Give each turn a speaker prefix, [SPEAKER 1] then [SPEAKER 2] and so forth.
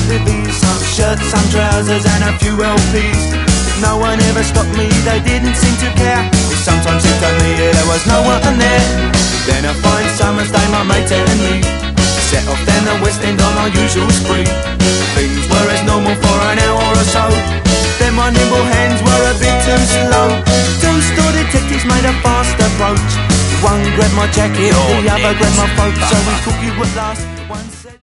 [SPEAKER 1] CDs, some shirts, some trousers and a few LPs. No one ever stopped me, they didn't seem to care. It sometimes seemed to me there was no one there. Then a fine summer's day my mate and me set off down the West End on our usual spree. Things were as normal for an hour or so, then my nimble hands were a bit too slow. Two store detectives made a fast approach. One grabbed my jacket, the other grabbed my throat. So we took you at last. One